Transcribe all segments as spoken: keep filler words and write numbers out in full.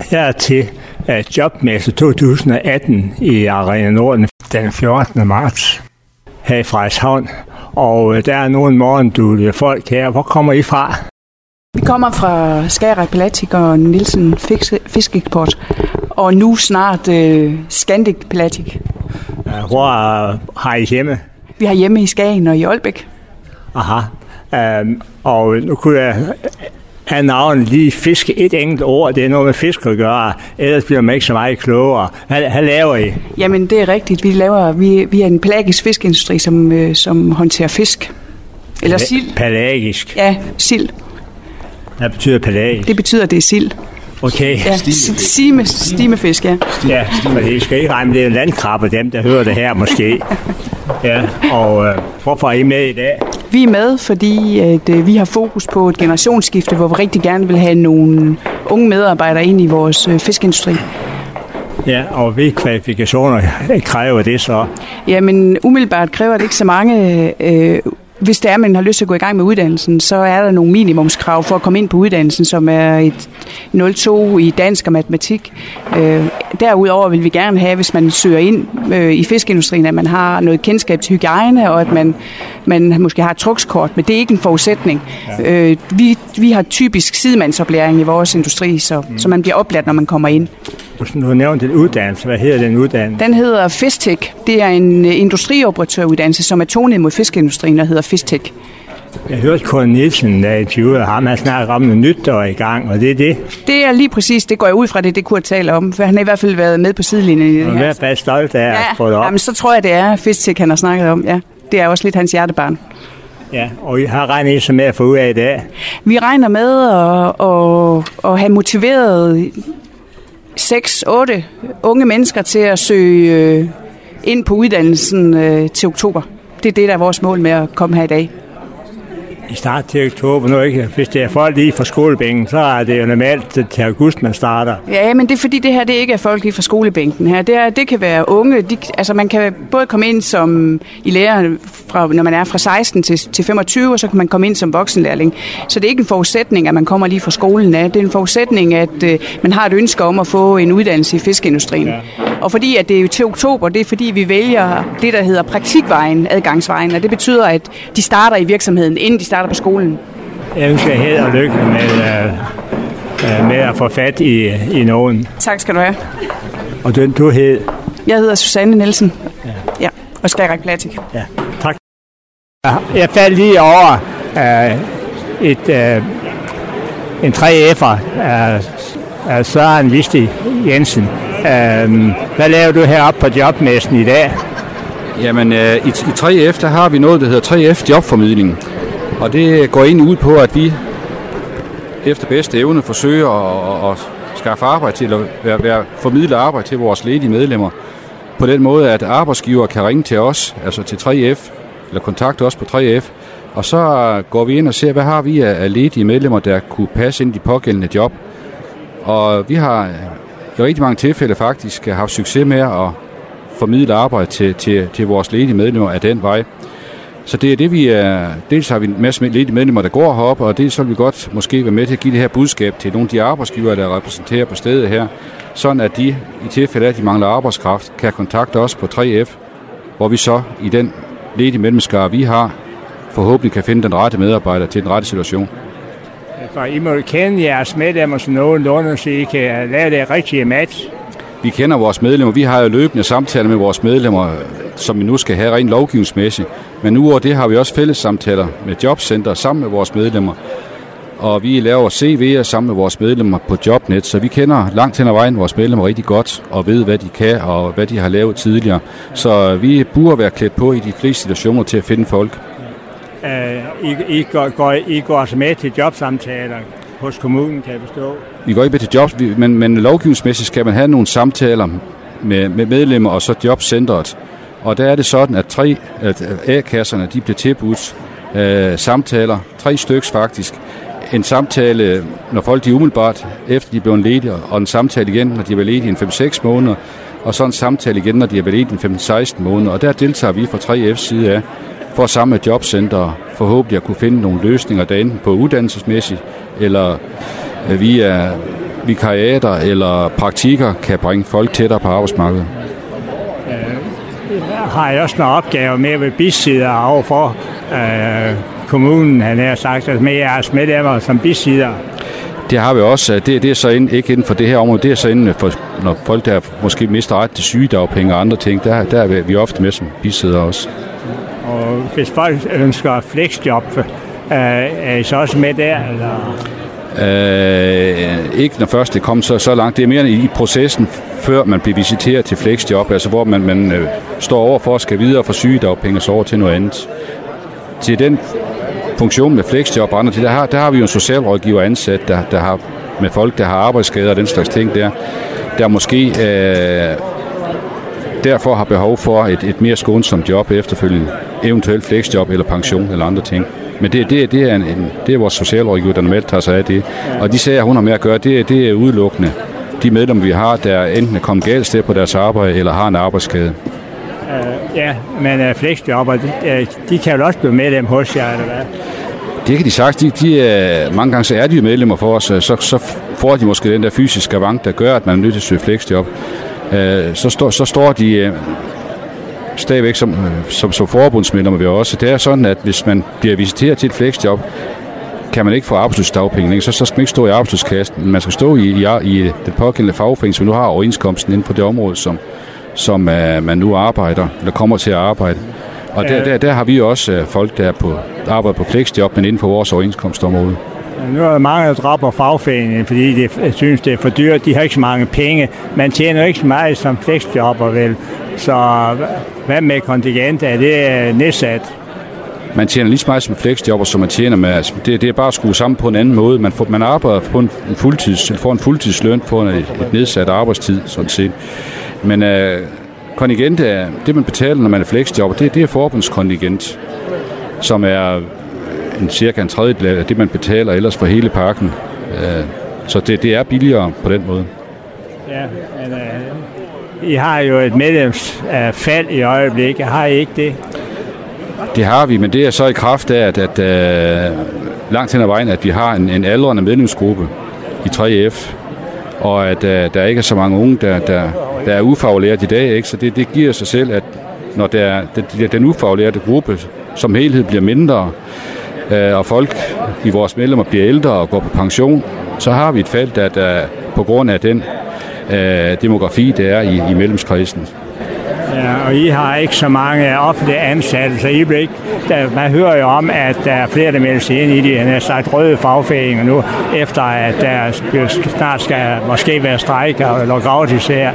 Jeg er til uh, jobmesse to tusind atten i Arena Norden den fjortende marts her i Frederikshavn. Og uh, der er nogle morgenduelige folk her. Hvor kommer I fra? Vi kommer fra Skagerrak Pelagic og Nielsen Fiskeeksport, og nu snart uh, Scandic Pelagic. Uh, hvor uh, har I hjemme? Vi har hjemme i Skagen og i Aalbæk. Aha. Um, og nu kunne jeg have navnet lige fiske et enkelt ord. Det er noget med fisk at gøre, ellers bliver man ikke så meget klogere. Hvad, hvad laver I? Jamen det er rigtigt. Vi laver vi, vi er en pelagisk fiskeindustri, som, øh, som håndterer fisk. Eller Pala- sild. Pelagisk? Ja, sild. Hvad betyder pelagisk? Det betyder, det er sild. Okay. Ja, stime, stimefisk, ja. Ja, men det skal ikke regne med, det er landkrabbe, dem der hører det her måske. Ja, og øh, hvorfor er I med i dag? Vi er med, fordi at, øh, vi har fokus på et generationsskifte, hvor vi rigtig gerne vil have nogle unge medarbejdere ind i vores øh, fiskeindustri. Ja, og hvilke kvalifikationer kræver det så? Jamen, umiddelbart kræver det ikke så mange. Øh, hvis det er, man har lyst til at gå i gang med uddannelsen, så er der nogle minimumskrav for at komme ind på uddannelsen, som er et nul to i dansk og matematik. Øh, derudover vil vi gerne have, hvis man søger ind øh, i fiskeindustrien, at man har noget kendskab til hygiejne, og at man, man måske har et trukskort, men det er ikke en forudsætning. Ja. Øh, vi, vi har typisk sidemandsoplæring i vores industri, så, mm. så man bliver oplært, når man kommer ind. Du har nævnt en uddannelse. Hvad hedder den uddannelse? Den hedder Fistek. Det er en industrioperatøruddannelse, som er tonet mod fiskeindustrien, og hedder Fistek. Jeg hørte Kåre Nielsen, der interviewede ham. Han snakker om noget nyt, der er i gang, og det er det? Det er lige præcis. Det går jeg ud fra det, det Kurt taler om. For han har i hvert fald været med på sidelinjen i det her. Og hvad er stolt af at ja, få det op? Jamen, så tror jeg, det er Fistek, han har snakket om. Ja, det er også lidt hans hjertebarn. Ja, og I har regnet I så med at få ud af i dag? Vi regner med at, at, at have motiveret seks otte unge mennesker til at søge ind på uddannelsen til oktober. Det er det, der er vores mål med at komme her i dag. I start til oktober nu, ikke? Hvis det er folk lige fra skolebænken, så er det jo normalt til august, man starter. Ja, men det er fordi det her, det ikke er folk lige fra skolebænken her. Det, er, det kan være unge, de, altså man kan både komme ind som i lærer, fra, når man er fra seksten til, til femogtyve, og så kan man komme ind som voksenlærling. Så det er ikke en forudsætning, at man kommer lige fra skolen af. Det er en forudsætning, at øh, man har et ønske om at få en uddannelse i fiskeindustrien. Ja. Og fordi at det er jo til oktober, det er fordi vi vælger det, der hedder praktikvejen, adgangsvejen, og det betyder, at de starter i virksomheden, inden de starter på skolen. Jeg ønsker held og lykke med, øh, med at få fat i, i nogen. Tak skal du have. Og du, du hed? Jeg hedder Susanne Nielsen. Ja. Ja, og Skagerrak Pelagic. Ja, tak. Jeg faldt lige over øh, et, øh, en tre F'er af, af Søren Listig Jensen. Øh, hvad laver du heroppe på jobmessen i dag? Jamen, øh, i, i tre F, der har vi noget, der hedder tre F jobformidling. Og det går ind ud på, at vi efter bedste evne forsøger at, at skaffe arbejde til, at være, være formidle arbejde til vores ledige medlemmer. På den måde, at arbejdsgiver kan ringe til os, altså til tre F, eller kontakte os på tre F. Og så går vi ind og ser, hvad har vi af ledige medlemmer, der kunne passe ind i de pågældende job. Og vi har i rigtig mange tilfælde faktisk haft succes med at formidle arbejde til, til, til vores ledige medlemmer af den vej. Så det er det, vi er. Dels har vi en masse ledige medlemmer, der går heroppe, og dels så vil vi godt måske være med til at give det her budskab til nogle af de arbejdsgivere, der repræsenterer på stedet her, sådan at de, i tilfælde af, at de mangler arbejdskraft, kan kontakte os på tre F, hvor vi så i den ledige medlemskare, vi har, forhåbentlig kan finde den rette medarbejder til den rette situation. Så I må kende jeres medlemmer som nogenlunde, så I kan lave det rigtige match. Vi kender vores medlemmer. Vi har jo løbende samtaler med vores medlemmer, som vi nu skal have rent lovgivningsmæssigt. Men udover det har vi også fælles samtaler med jobcenter sammen med vores medlemmer. Og vi laver C V'er sammen med vores medlemmer på Jobnet, så vi kender langt hen ad vejen vores medlemmer rigtig godt og ved, hvad de kan og hvad de har lavet tidligere. Så vi burde være klædt på i de fleste situationer til at finde folk. Uh, I, I, går, går, I går altså med til jobsamtaler hos kommunen, kan jeg forstå? Vi går ikke med til jobs, men, men lovgivningsmæssigt skal man have nogle samtaler med, med medlemmer og så jobcentret. Og der er det sådan, at tre at A-kasserne de bliver tilbudt øh, samtaler, tre styks faktisk. En samtale, når folk de umiddelbart efter de er blevet ledige, og en samtale igen, når de er ledige i fem seks måneder, og så en samtale igen, når de er ledige i femten seksten måneder. Og der deltager vi fra tre F's side af, for sammen med jobcenter forhåbentlig at kunne finde nogle løsninger, der enten på uddannelsesmæssigt, eller øh, via vikariater eller praktikker kan bringe folk tættere på arbejdsmarkedet. Har jeg også nogle opgaver med ved bisider overfor øh, kommunen, han har sagt, altså med jeres medlemmer som bisider? Det har vi også. Det, det er så ind, ikke inden for det her område, det er så inden for, når folk der måske mister ret til sygedagpenge og andre ting, der, der er vi ofte med som bisider også. Og hvis folk ønsker flexjob, øh, er I så også med der, eller? Øh, ikke når først det kommer så, så langt. Det er mere i processen, før man bliver visiteret til flexjob, altså hvor man, man øh, står over for at skal videre fra sygedagpenge og så over til noget andet. Til den funktion med flexjob og andre til, der har, der har vi jo en socialrådgiver ansat, der, der har med folk, der har arbejdsskader og den slags ting der, der måske øh, derfor har behov for et, et mere skånsomt job efterfølgende, eventuelt flexjob eller pension eller andre ting. Men det, det, det, er, en, en, det er vores socialrådgiver, der normalt tager sig af det. Og de sager, hun har med at gøre, det, det er udelukkende de medlemmer, vi har, der enten er kommet galt sted på deres arbejde eller har en arbejdsskade. Uh, ja, men uh, flexjobber, de, de kan jo også blive medlem hos jer, eller hvad? Det kan de sagt. De, de, uh, mange gange så er de jo medlemmer for os, så, så får de måske den der fysiske avant, der gør, at man er nødt til at søge flexjob. Uh, så, stå, så står de uh, stadigvæk som, uh, som, som forbundsmedlemmer ved også. Det er sådan, at hvis man bliver visiteret til et flexjob, kan man ikke få arbejdsløsdagpenge, så, så skal man ikke stå i arbejdsløskassen, men man skal stå i, i, i den pågældende fagforening, som nu har overenskomsten inde på det område, som som uh, man nu arbejder, eller kommer til at arbejde. Og der, der, der har vi også uh, folk, der på, arbejder på flexjob, men inden for vores overenskomstområde. Nu er der mange, der dropper fagforeningen, fordi de synes, det er for dyrt. De har ikke så mange penge. Man tjener ikke så meget som flexjobber, vel? Så hvad med kontingent? Er det nedsat? Man tjener lige så meget som flexjobber, som man tjener med. Altså, det, det er bare at skrue sammen på en anden måde. Man, får, man arbejder på en, en fuldtids, får en fuldtidsløn på et, et nedsat arbejdstid, sådan set. Men øh, kontingent er det, man betaler, når man er flexjobber, det, det er forbundskontingent, som er en cirka en tredjedel af det, man betaler ellers for hele pakken. Øh, så det, det er billigere på den måde. Ja, men øh, I har jo et medlemsfald i øjeblikket. Har I ikke det? Det har vi, men det er så i kraft af, at, at øh, langt hen ad vejen, at vi har en, en aldrende medlemsgruppe i tre F, og at øh, der ikke er så mange unge, der, der, der er ufaglærte i dag, ikke? Så det, det giver sig selv, at når der, den, den ufaglærte gruppe som helhed bliver mindre, øh, og folk i vores medlemmer bliver ældre og går på pension, så har vi et fald, der, der på grund af den øh, demografi, der er i, i medlemskredsen. Ja, og I har ikke så mange offentlige ansatte, så I bliver ikke, der, man hører jo om, at der er flere, der melder sig ind i de har sagt, røde fagforeninger nu, efter at der snart skal måske være strejker og lockout her.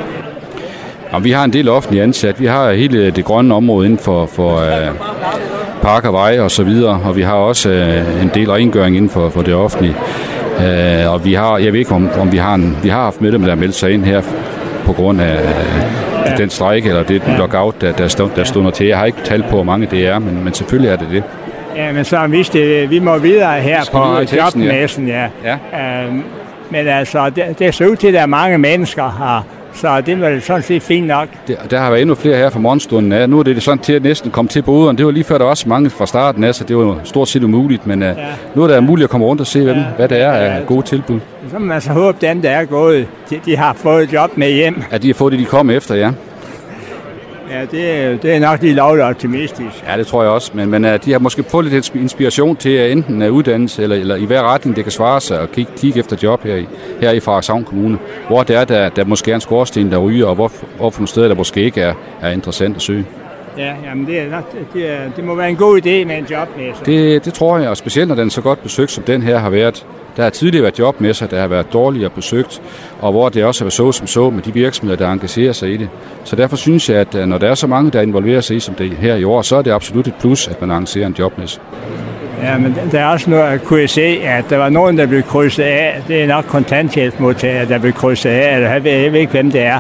Ja, vi har en del offentlige ansatte. Vi har hele det grønne område inden for, for uh, park og veje og så videre, og vi har også uh, en del rengøring inden for, for det offentlige. Uh, og vi har, jeg ved ikke, om, om vi har en, vi har haft medlemmer, der har meldt sig ind her på grund af uh, den strejke eller det lockout, der, der, stod, der stod til. Jeg har ikke talt på, hvor mange det er, men, men selvfølgelig er det det. Ja, men så hvis det, vi må videre her på jobmessen, ja. ja. Uh, men altså, det, det ser ud til, at der er mange mennesker her. Så det var sådan set fint nok. Der, der har været endnu flere her fra morgenstunden af. Nu er det sådan til at næsten komme til boderne. Det var lige før, der var også mange fra starten af, så det var stort set umuligt. Men ja. uh, nu er det muligt at komme rundt og se, hvem, ja. hvad der er af ja. gode tilbud. Så må man så håbe, dem der er gået, de, de har fået job med hjem. Ja, de har fået det, de kom efter, ja. Ja, det, det er nok lige lovligt optimistisk. Ja, det tror jeg også. Men, men uh, de har måske fået lidt inspiration til uh, enten uh, uddannelse eller, eller i hver retning, det kan svare sig og kigge, kigge efter job her i, her i Frederikshavn Kommune. Hvor det er, der, der måske er en skorsten, der ryger, og hvor, hvor for nogle steder, der måske ikke er, er interessant at søge. Ja, jamen det, er nok, det, er, det må være en god idé med en jobmesse. Det, det tror jeg, og specielt når den er så godt besøgt, som den her har været. Der har tidligere været jobmesser, der har været dårligere besøgt, og hvor det også har været så som så med de virksomheder, der engagerer sig i det. Så derfor synes jeg, at når der er så mange, der involverer sig i som det her i år, så er det absolut et plus, at man arrangerer en jobmesse. Ja, men der er også noget, at kunne jeg se, at der var nogen, der blev krydset af. Det er nok kontanthjælpsmodtagere, der blev krydset af. Eller jeg ved, jeg ved ikke, hvem det er.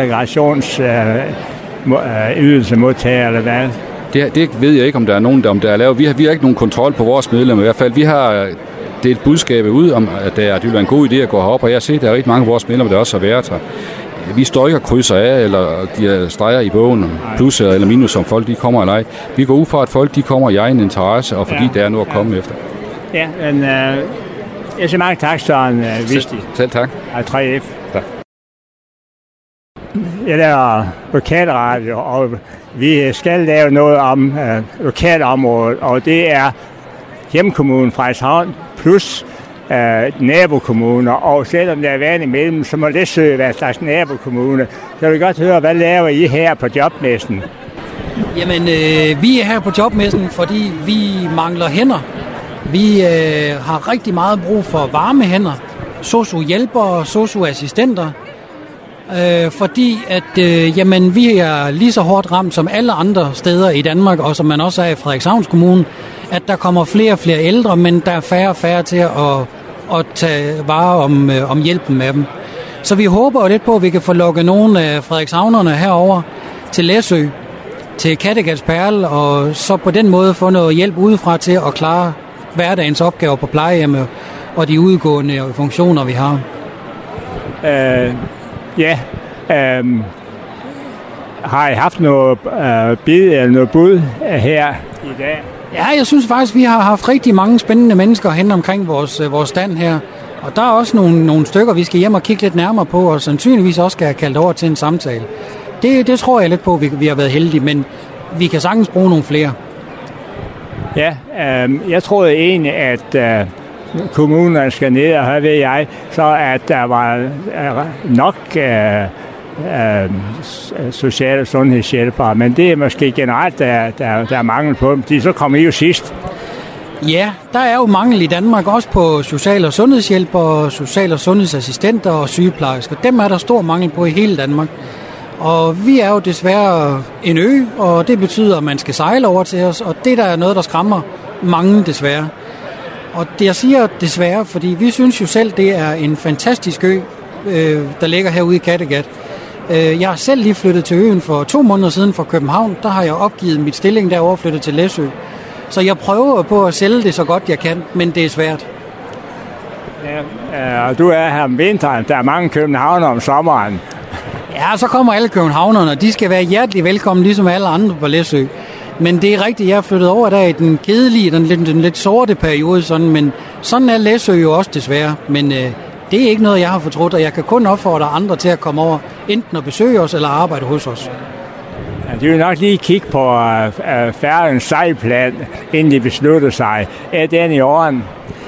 Integrationsydelsemodtagere, øh, eller hvad? Det, det ved jeg ikke, om der er nogen, der, om der er lavet. Vi har, vi har ikke nogen kontrol på vores medlemmer i hvert fald. Vi har delt budskabet ud om, at det ville være en god idé at gå herop, og jeg har set, at der er rigtig mange af vores medlemmer, der også har været her. Vi står ikke og krydser af, eller de streger i bogen, plus eller minus, om folk de kommer eller ej. Vi går ud fra, at folk de kommer i egen interesse, og fordi ja, der er noget at komme ja. efter. Ja, men øh, Jeg siger mange tak, Søren uh, Visti. Selv, selv tak. Af tre F. Tak. Jeg laver lokalradio, og vi skal lave noget om uh, lokalområdet, og det er hjemkommunen Frederikshavn plus uh, nabokommuner, og selvom der er vand imellem, så må Læsø være en slags nabokommune. Så jeg vil godt høre, hvad laver I her på jobmessen? Jamen, øh, vi er her på jobmessen, fordi vi mangler hænder. Vi øh, har rigtig meget brug for varme hænder, sosu-hjælpere, sosu-assistenter, øh, fordi at øh, jamen, vi er lige så hårdt ramt som alle andre steder i Danmark, og som man også er i Frederikshavns Kommune, at der kommer flere og flere ældre, men der er færre og færre til at, at tage vare om, øh, om hjælpen med dem. Så vi håber lidt på, at vi kan få lukket nogle af Frederikshavnerne herover til Læsø, til Kattegats Perle, og så på den måde få noget hjælp udefra til at klare hverdagens opgaver på plejehjemmet og de udgående funktioner, vi har. Uh, ja, um, har I haft noget uh, bid eller noget bud her i dag? Ja, jeg synes faktisk, vi har haft rigtig mange spændende mennesker hen omkring vores, vores stand her. Og der er også nogle, nogle stykker, vi skal hjem og kigge lidt nærmere på, og sandsynligvis også skal have kaldt over til en samtale. Det, det tror jeg lidt på, at vi, vi har været heldige, men vi kan sagtens bruge nogle flere. Ja, øh, jeg troede egentlig, at øh, kommunerne skal ned, og her ved jeg, så at der var øh, nok øh, øh, sociale sundhedshjælpere, men det er måske generelt, der, der, der er mangel på dem. De så kommer I jo sidst. Ja, der er jo mangel i Danmark også på social- og sundhedshjælpere, social- og sundhedsassistenter og sygeplejersker. Dem er der stor mangel på i hele Danmark. Og vi er jo desværre en ø, og det betyder, at man skal sejle over til os, og det der er noget, der skræmmer mange desværre. Og det jeg siger desværre, fordi vi synes jo selv, det er en fantastisk ø, øh, der ligger herude i Kattegat. Øh, jeg har selv lige flyttet til øen for to måneder siden fra København. Der har jeg opgivet mit stilling derovre og flyttet til Læsø. Så jeg prøver på at sælge det så godt jeg kan, men det er svært. Ja, og du er her om vinteren. Der er mange københavnere om sommeren. Ja, så kommer alle københavnerne, og de skal være hjertelig velkommen, ligesom alle andre på Læsø. Men det er rigtigt, jeg er flyttet over der i den kedelige, den lidt, den lidt sorte periode, sådan, men sådan er Læsø jo også desværre. Men øh, det er ikke noget, jeg har fortrudt, og jeg kan kun opfordre andre til at komme over, enten at besøge os eller arbejde hos os. Ja, de vil nok lige kigge på uh, uh, Færøernes sejlplan, inden de beslutter sig. Er den i orden?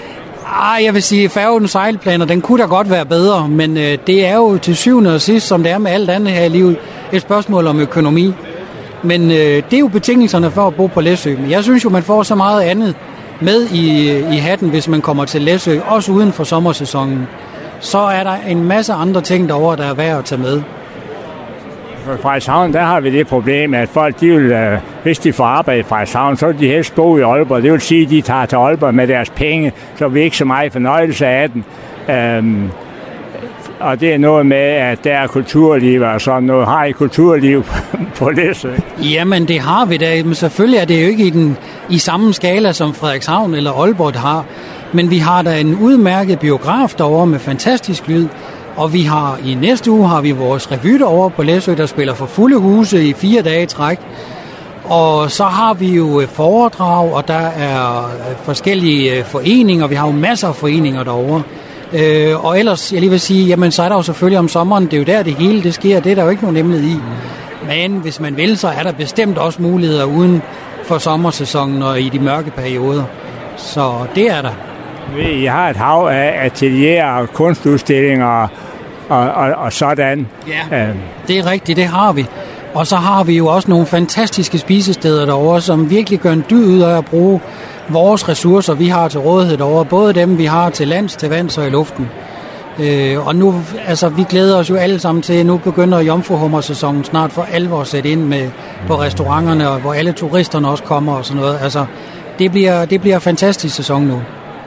Ah, jeg vil sige, at Færøernes sejlplaner, den kunne da godt være bedre, men øh, det er jo til syvende og sidst, som det er med alt andet her i livet, et spørgsmål om økonomi. Men øh, det er jo betingelserne for at bo på Læsø. Men jeg synes jo, man får så meget andet med i, i hatten, hvis man kommer til Læsø, også uden for sommersæsonen. Så er der en masse andre ting derovre, der er værd at tage med. For Frederikshavn, der har vi det problem, at folk, de vil, øh, hvis de får arbejde i Frederikshavn, så vil de helst bo i Aalborg. Det vil sige, at de tager til Aalborg med deres penge, så vi ikke så meget fornøjelse af den. Øhm, og det er noget med, at der er kulturliv og sådan noget. Har I kulturliv på Læsø? Jamen, det har vi da. Men selvfølgelig er det jo ikke i, den, i samme skala, som Frederikshavn eller Aalborg har. Men vi har da en udmærket biograf derovre med fantastisk lyd. Og vi har i næste uge har vi vores revy derovre på Læsø, der spiller for fulde huse i fire dage i træk. Og så har vi jo foredrag, og der er forskellige foreninger. Vi har jo masser af foreninger derovre. Øh, og ellers, jeg lige vil sige, jamen så er der jo selvfølgelig om sommeren, det er jo der det hele det sker, det er der jo ikke nogen hemmelighed i. Men hvis man vil, så er der bestemt også muligheder uden for sommersæsonen og i de mørke perioder. Så det er der. I har et hav af atelierer og kunstudstillinger og, og, og, og sådan. Ja, det er rigtigt, det har vi. Og så har vi jo også nogle fantastiske spisesteder derovre, som virkelig gør en dyd ud af at bruge vores ressourcer, vi har til rådighed derovre. Både dem, vi har til lands, til vands og i luften. Øh, og nu, altså, vi glæder os jo alle sammen til, nu begynder jomfruhummersæsonen snart for alvor at sætte ind med, på restauranterne, og hvor alle turisterne også kommer og sådan noget. Altså, det bliver, det bliver en fantastisk sæson nu.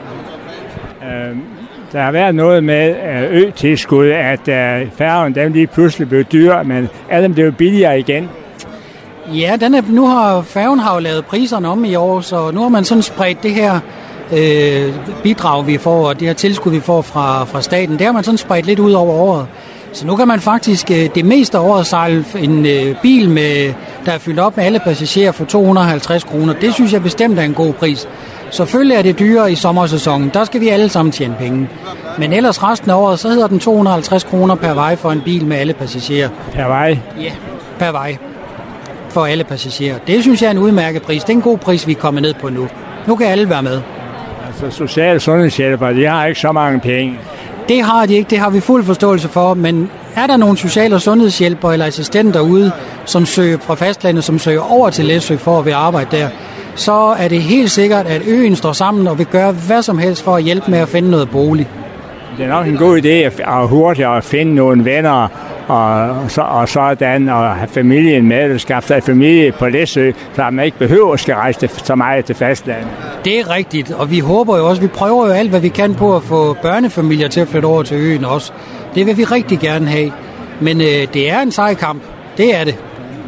Der har været noget med ø-tilskud, at færgen dem lige pludselig blev dyr, men er dem blev billigere igen? Ja, den er, nu har færgen har jo lavet priserne om i år, så nu har man sådan spredt det her øh, bidrag, vi får, og det her tilskud, vi får fra, fra staten, det har man sådan spredt lidt ud over året. Så nu kan man faktisk øh, det meste af året sejle en øh, bil, med, der er fyldt op med alle passagerer for to hundrede og halvtreds kroner. Det synes jeg bestemt er en god pris. Selvfølgelig er det dyrere i sommersæsonen. Der skal vi alle sammen tjene penge. Men ellers resten af året, så hedder den to hundrede og halvtreds kroner per vej for en bil med alle passagerer. Per vej? Ja, per vej. For alle passagerer. Det synes jeg er en udmærket pris. Det er en god pris, vi er kommet ned på nu. Nu kan alle være med. Altså sociale sundhedshjælpere, de har ikke så mange penge. Det har de ikke, det har vi fuld forståelse for, men er der nogle sociale og sundhedshjælpere eller assistenter ude, som søger fra fastlandet, som søger over til Læsø for at vil arbejde der, så er det helt sikkert, at øen står sammen og vil gøre hvad som helst for at hjælpe med at finde noget bolig. Det er nok en god idé at hurtigt at finde nogle venner og, så, og sådan, og have familien med, eller skaffe sig familie på Læsø, så man ikke behøver at skal rejse så meget til fastlandet. Det er rigtigt, og vi håber jo også, vi prøver jo alt, hvad vi kan på at få børnefamilier til at flytte over til øen også. Det vil vi rigtig gerne have, men øh, det er en sej kamp, det er det.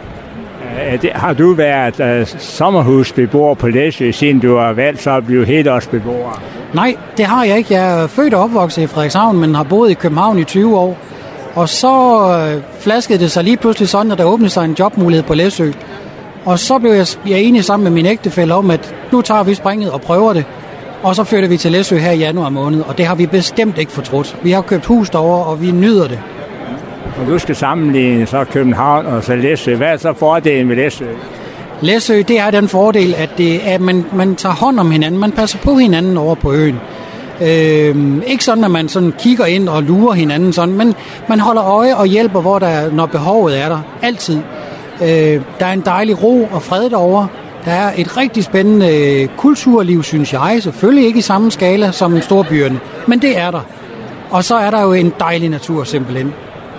Har du været uh, sommerhusbeboer på Læsø, siden du har valgt så at blive helårsbeboer? Nej, det har jeg ikke. Jeg er født og opvokset i Frederikshavn, men har boet i København i tyve år. Og så øh, flaskede det sig lige pludselig sådan, at der åbnede sig en jobmulighed på Læsø. Og så blev jeg, jeg enig sammen med min ægtefælle om, at nu tager vi springet og prøver det. Og så flytter vi til Læsø her i januar måned, og det har vi bestemt ikke fortrudt. Vi har købt hus derovre, og vi nyder det. Og du skal sammenligne så København og så Læsø. Hvad er så fordelen ved Læsø? Læsø, det er den fordel, at, det, at man, man tager hånd om hinanden. Man passer på hinanden over på øen. Øh, ikke sådan, at man sådan kigger ind og lurer hinanden, sådan, men man holder øje og hjælper, hvor der, når behovet er der. Altid. Øh, der er en dejlig ro og fred derovre. Der er et rigtig spændende kulturliv, synes jeg. Selvfølgelig ikke i samme skala som storbyerne, men det er der. Og så er der jo en dejlig natur simpelthen.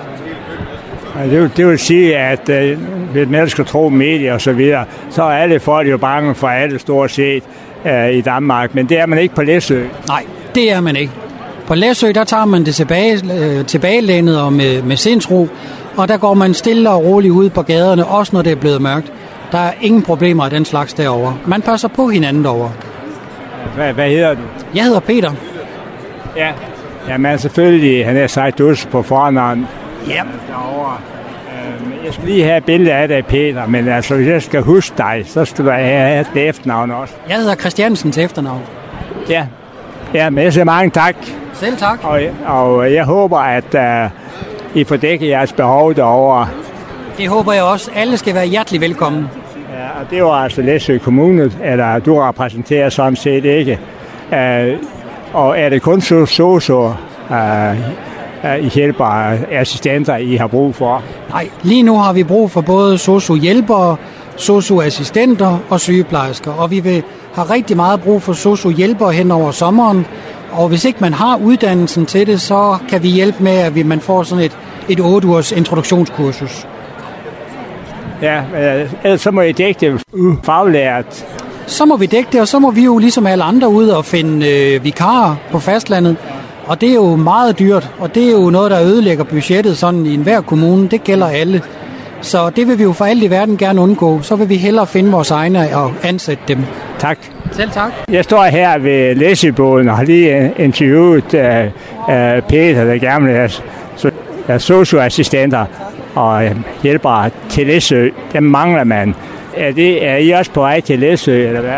Det vil, det vil sige, at øh, hvis man skal tro medier og så videre, så er alle folk jo bange for alle stort set øh, i Danmark, men det er man ikke på Læsø. Nej, det er man ikke. På Læsø, der tager man det tilbage, øh, tilbagelænet og med, med sindsro, og der går man stille og roligt ud på gaderne, også når det er blevet mørkt. Der er ingen problemer af den slags derovre. Man passer på hinanden derovre. Hvad, hvad hedder du? Jeg hedder Peter. Ja, jamen selvfølgelig, han har sagt dus på fornavn. Ja. Derovre. Jeg skal lige have et billede af dig, Peter, men altså, hvis jeg skal huske dig, så skal du have et efternavn også. Jeg hedder Christiansen til efternavn. Ja, ja, men jeg siger mange tak. Selv tak. Og, og jeg håber, at uh, I får dækket jeres behov derovre. Det håber jeg også. Alle skal være hjertelig velkommen. Ja, og det var altså Læsø Kommune, eller du repræsenterer sådan set ikke. Uh, og er det kun så så så uh, I hjælper assistenter, I har brug for? Nej, lige nu har vi brug for både sosu-hjælpere, sosu-assistenter og sygeplejersker. Og vi vil have rigtig meget brug for sosu-hjælpere hen over sommeren. Og hvis ikke man har uddannelsen til det, så kan vi hjælpe med, at man får sådan et, et otte ugers introduktionskursus. Ja, ellers så må I dække det faglært. Så må vi dække det, og så må vi jo ligesom alle andre ud og finde øh, vikarer på fastlandet. Og det er jo meget dyrt, og det er jo noget, der ødelægger budgettet sådan i enhver kommune. Det gælder alle. Så det vil vi jo for alt i verden gerne undgå. Så vil vi hellere finde vores egne og ansætte dem. Tak. Selv tak. Jeg står her ved Læsøbåden og har lige interviewet uh, uh, Peter, der gerne er socioassistenter og uh, hjælpere til Læsø. Dem mangler man. Er, det, er I også på vej til Læsø, eller hvad?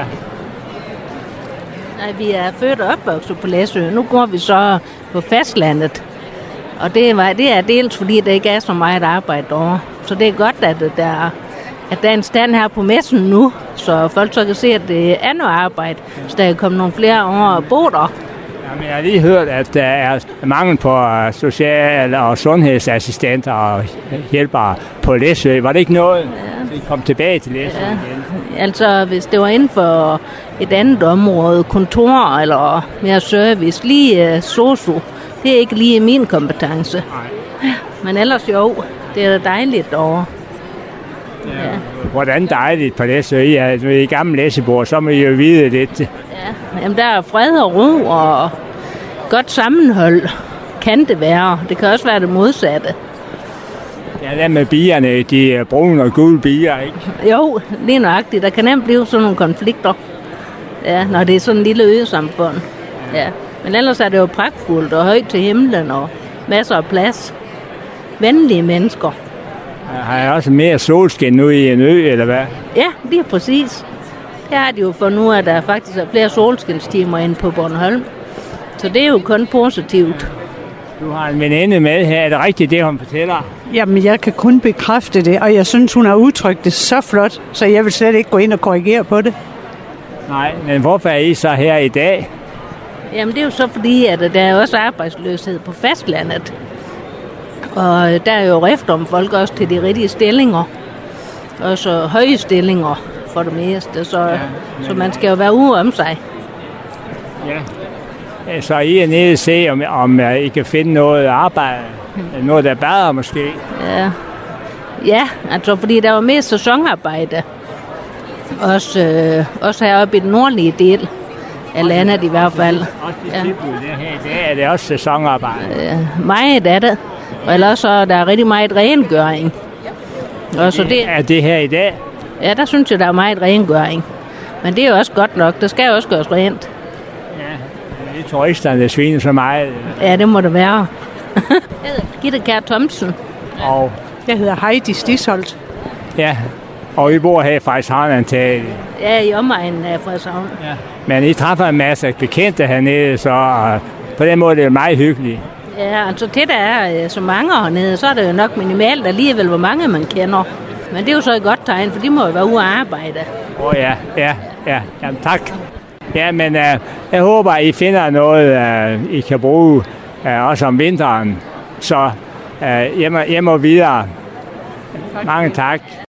Nej, vi er født og opvokset på Læsø. Nu går vi så på fastlandet. Og det er, det er dels fordi, der ikke er så meget arbejde derovre. Så det er godt, at der, at der er en stand her på messen nu, så folk så kan se, at det er noget arbejde. Så der er kommet nogle flere år og bo der. Jamen, jeg har lige hørt, at der er mangel på social- og sundhedsassistenter og hjælpere på Læsø. Var det ikke noget, ja. I kom tilbage til Læsø ja. igen? Altså, hvis det var inden for et andet område, kontor eller mere service, lige uh, sosu, det er ikke lige min kompetence. Nej. Men ellers jo, det er dejligt derovre. Ja. Ja. Hvordan dejligt på Læsø? I er i gamle læsebord, så må I jo vide lidt. Ja, jamen der er fred og ro og godt sammenhold. Kan det være. Det kan også være det modsatte. Ja, det med bierne, de brune og gule bier, ikke? Jo, lige nøjagtigt. Der kan nemt blive sådan nogle konflikter, ja, når det er sådan en lille øsamfund. Ja. Men ellers er det jo pragtfuldt og højt til himlen og masser af plads. Venlige mennesker. Har jeg også mere solskin nu i en ø, eller hvad? Ja, lige præcis. Her har de jo fundet ud af, at der faktisk er flere solskinstimer inde på Bornholm. Så det er jo kun positivt. Du har en veninde med her. Er det rigtigt, det hun fortæller? Jamen, jeg kan kun bekræfte det, og jeg synes, hun har udtrykt det så flot, så jeg vil slet ikke gå ind og korrigere på det. Nej, men hvorfor er I så her i dag? Jamen, det er jo så fordi, at der er også arbejdsløshed på fastlandet. Og der er jo rift om folk også til de rigtige stillinger. Og så høje stillinger for det meste, så, ja, men... så man skal jo være ude om sig. Ja. Så I er nede og se, om, om I kan finde noget arbejde. Hmm. Noget, der er bedre måske. Ja. Ja, altså fordi der var mest sæsonarbejde. Også, øh, også heroppe i den nordlige del af landet i hvert fald. Også i tilbud, ja. Her i dag er det også sæsonarbejde. Øh, meget af det. Og ellers så er der rigtig meget rengøring. Og så det, er det her i dag? Ja, der synes jeg, der er meget rengøring. Men det er jo også godt nok. Det skal jo også gøres rent. Ja, det er turisterne, der sviner så meget. Ja, det må det være. Jeg hedder Gitte Kjær Thomsen. Og jeg hedder Heidi Stisholt. Ja, og I bor her i Frederikshavn antagelig. Ja, i omegnen af Frederikshavn. Ja. Men I træffer en masse bekendte hernede, så på den måde er det meget hyggeligt. Ja, altså til der er så mange hernede, så er det jo nok minimalt alligevel, hvor mange man kender. Men det er jo så et godt tegn, for de må jo være ude at arbejde. Åh oh, ja, ja, ja. Jamen tak. Ja, men uh, jeg håber, I finder noget, uh, I kan bruge uh, også om vinteren. Så uh, jeg, må, jeg må videre. Mange tak.